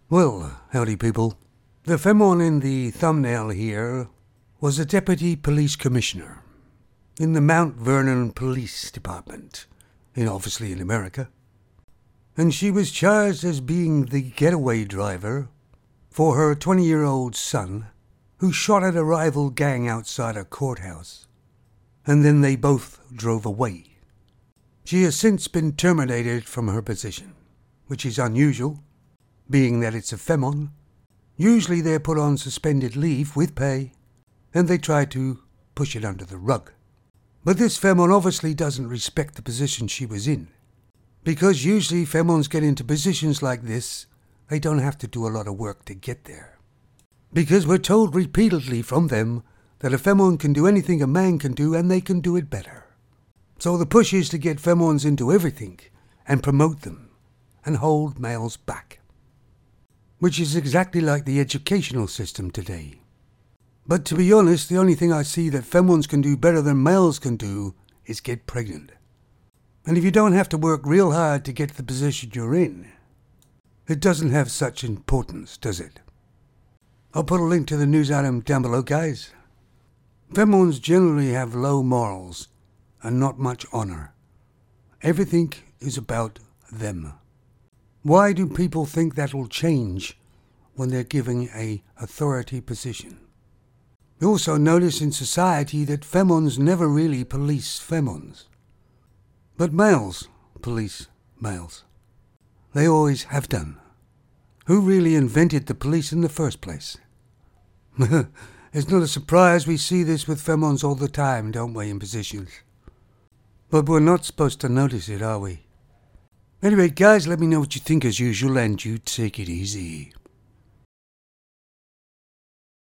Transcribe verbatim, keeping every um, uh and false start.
Well, howdy people. The femon in the thumbnail here was a deputy police commissioner in the Mount Vernon Police Department, in obviously in America. And she was charged as being the getaway driver for her twenty-year-old son, who shot at a rival gang outside a courthouse, and then they both drove away. She has since been terminated from her position, which is unusual, being that it's a femon. Usually they're put on suspended leave with pay, and they try to push it under the rug. But this femon obviously doesn't respect the position she was in, because usually femons get into positions like this, they don't have to do a lot of work to get there. Because we're told repeatedly from them that a femon can do anything a man can do, and they can do it better. So the push is to get femons into everything and promote them and hold males back, which is exactly like the educational system today. But to be honest, the only thing I see that femons can do better than males can do is get pregnant. And if you don't have to work real hard to get to the position you're in, it doesn't have such importance, does it? I'll put a link to the news item down below, guys. Femons generally have low morals and not much honor. Everything is about them. Why do people think that will change when they're given a authority position? We also notice in society that femons never really police femons, but males police males. They always have done. Who really invented the police in the first place? It's not a surprise we see this with femons all the time, don't we, in positions? But we're not supposed to notice it, are we? Anyway, guys, let me know what you think as usual, and you take it easy.